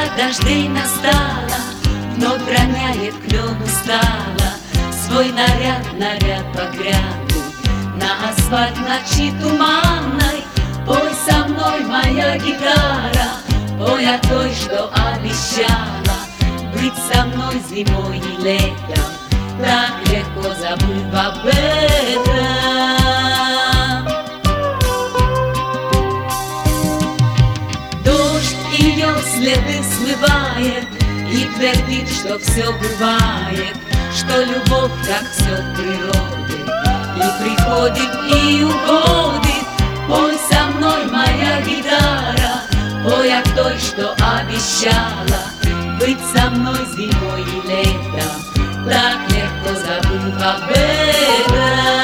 дождей настала, вновь роняет клен устала свой наряд, наряд багряный. На асфальт ночи туманной пой со мной, моя гитара, пой о той, что обещала быть со мной зимой и летом, так легко забыв об этом. Дождь ее следы смывает и твердит, что все бывает, что любовь, как все в природе, и приходит, и уходит. Пой со мной, моя гитара, пой о той, что обещала быть со мной зимой и летом, так легко забыв об этом.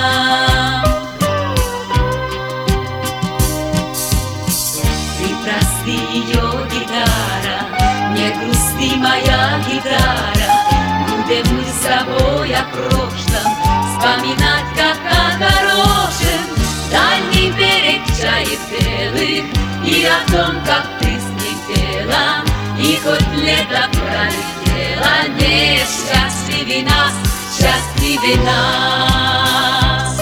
Ты прости, ее гитара, не грусти, моя гитара, будем мы с тобой о прошлом вспоминать, как о хорошем. Дальний берег чаек белых, и о том, как ты с ним пела, и хоть лето пролетело, не счастливей нас, счастливей нас.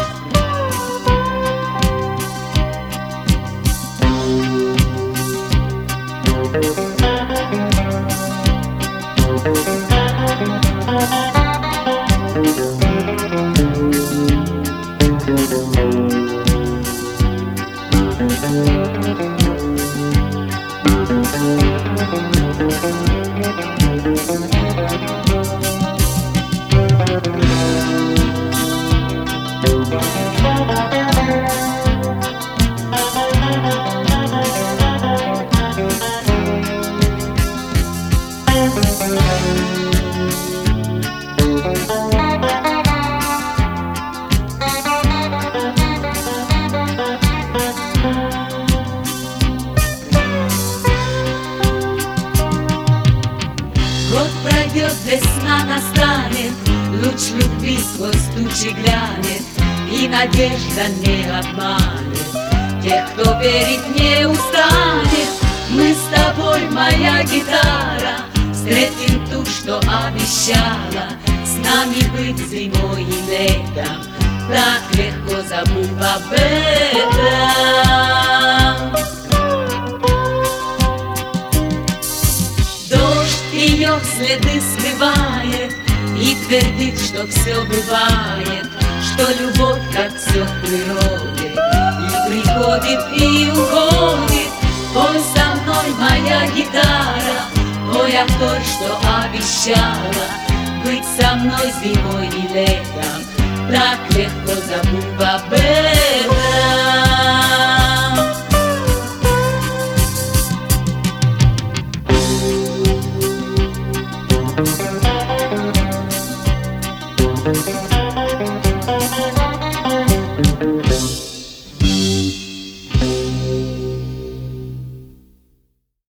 Год пройдет, весна настанет, луч любви сквозь тучи глянет, и надежда не обманет тех, кто верить не устанет. Мы с тобой, моя гитара, встретим ту, что обещала с нами быть зимой и летом, так легко забыв об этом. Ее следы смывает и твердит, что все бывает, что любовь, как все в природе, и приходит, и уходит. Пой со мной, моя гитара, пой о той, что обещала быть со мной зимой и летом, так легко забыв об этом.